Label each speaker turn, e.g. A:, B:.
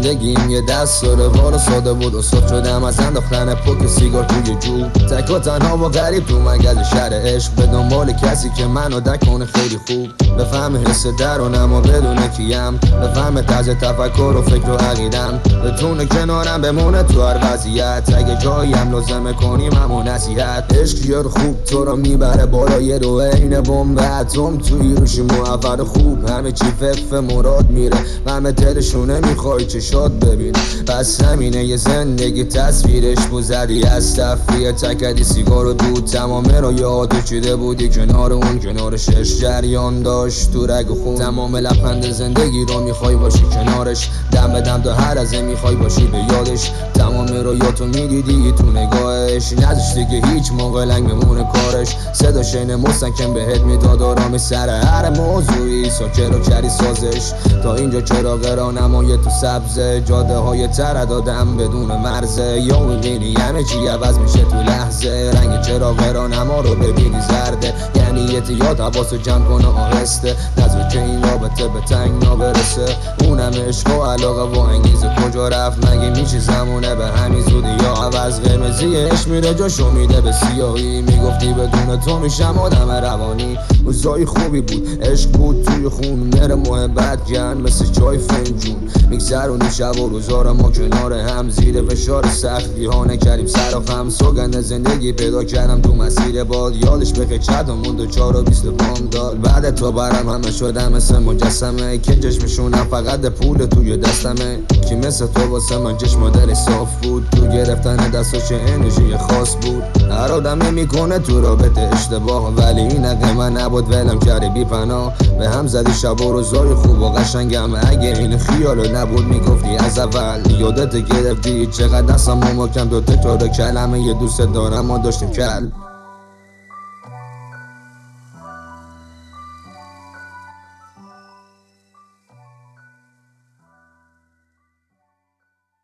A: زندگیم یه دست و روال ساده بود و صد شدم از انداختن پک سیگار توی جو. تک و تنها و غریب تو مگز شهر عشق، به دنبال کسی که منو درک کنه خیلی خوب، بفهم حس درونم و بدونه کیم، بفهم طرز تفکر و فکر و عقیدم، بتونه کنارم بمونه تو هر وضعیت. اگه جاییم لازمه کنیم همون نصیحت. عشق یار خوب تو رو میبره بالای رو این بمب اتم، توی روشی موفر خوب همه چی فف مراد میره، همه دلشونه میخوای چشات ببین. پس همینه یه زندگی تصویرش بزدی از تفریه، تکدی سیگار و دود تمامه رو یاد چیده بودی کنار اون، کنار شش جریان داشت تو رگ و خون. تمام لبخند زندگی رو میخوای باشی کنارش، دم به دم تا هر ازه میخوای باشی به یادش. تمام رویاتو میدیدی تو نگاهش، نذاشتی که هیچ موقع لنگ بمونه کارش. صدا شین مستحکم بهت میداد آرامی سر هر موضوعی، ساکر و کری سازش. تا اینجا چراغ راهنمای تو سبزه، جاده های تر دادم بدون مرزه. یا میبینی همه چی عوض میشه تو لحظه، رنگ چراغ راهنما رو ببینی زرده، یعنی احتیاط حواسو جمع کنه آهسته، نذار که این رابطه به تنگ نابرسه. اونم عشق و علاقه و انگیزه کجا رفت، مگه میشه زمونه به همین زودی یا عوض؟ قرمزی عشق میره جاشو میده به سیاهی، میگفتی بدون تو میشم آدم روانی. روزای خوبی بود عشق بود توی خون، مهر محبت گرم مثل چای فنجون، میگذرونی شب و روزا رو ما کنار هم، زیر فشار سختی ها نکردیم سر و خم. سوگند زندگی پیدا کردم تو مسیر باد، یادش بخیر چدمون دو 4 و 20 پام داد. بعد تو برم همه شدم مثل مجسمه، که چشمشونم فقط پول توی دستمه، که مثل تو واسه من چشم دل صاف بود، تو گرفتن دستاش انرژی خاص بود. هر آدمی میکنه تو رابطه اشتباه، ولی این حق من نبود ولم کردی بی پناه. به هم زدی شب و روزای خوب و قشنگم، اگه این خیالو نبود میگفتی از اول. یادت گرفتی چقدر دستم محکم، دو تکرار کلمه یه دوست دارم ما داشتیم کل.